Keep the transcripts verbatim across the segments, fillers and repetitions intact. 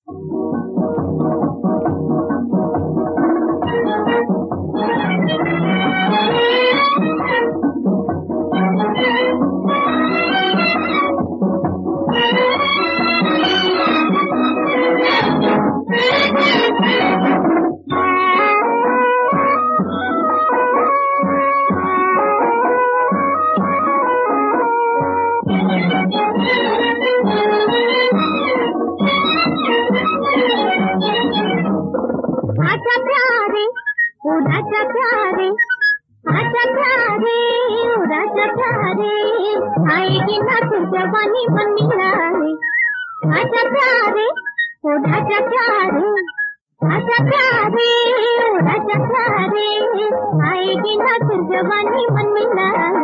आजा प्यारे ओ राजा प्यारे, आजा प्यारे ओ राजा प्यारे, आएगी ना फिर जवानी मन मिलाए। आजा प्यारे ओ राजा प्यारे, आजा प्यारे ओ राजा प्यारे, आएगी ना फिर जवानी मन मिलाए।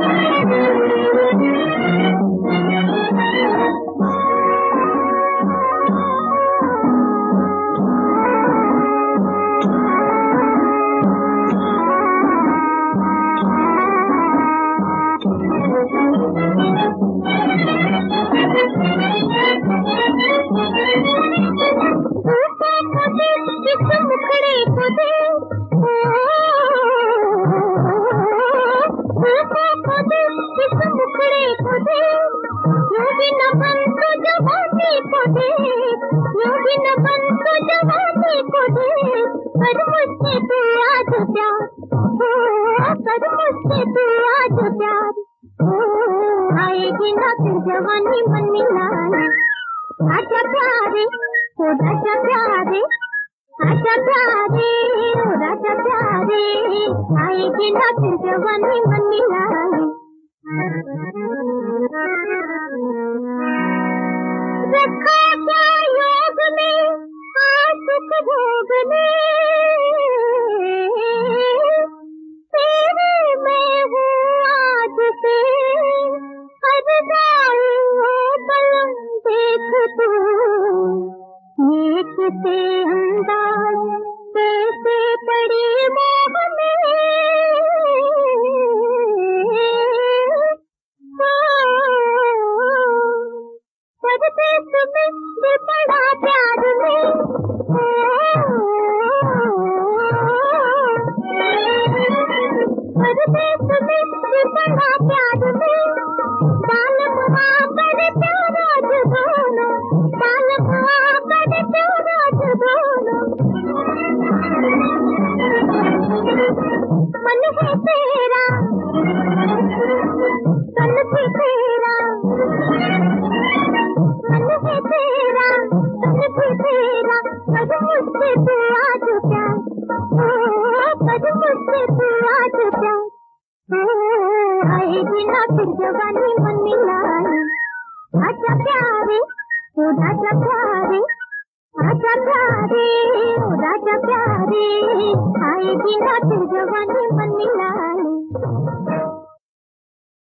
किस मुखड़े को दे को दे किस मुखड़े को दे, योगी न बन तो जवानी को दे, योगी न बन तो जवानी को दे। कर मुझसे तू आज प्यार, कर मुझसे तू आज प्यार, आएगी ना फिर जवानी मन मिलाए। आजा प्यारे ओ राजा प्यारे, आजा प्यारे ओ राजा प्यारे, आएगी ना फिर जवानी मन मिलाए। रखा क्या योग में आशिक भोग में, तेरे में हूँ आज से हर दाल बलम देख तू, एक से अंदाज कैसे पड़ी मोह में। परदेश में भी पड़ा प्यार में, परदेश में भी पड़ा प्यार में, बाल मुआ बड़े प्यारा जुबाना, बाल मुआ बड़े प्यारा जुबाना। मन है तेरा तन भी तेरा, मन है तेरा तन भी तेरा, कर मुझसे तू आज प्यार, कर मुझसे तू आज प्यार, आएगी ना फिर जवानी मन मिलाए। आजा प्यारे ओ राजा प्यारे, आजा प्यारे ओ राजा प्यारे, आएगी ना फिर जवानी मन मिलाए।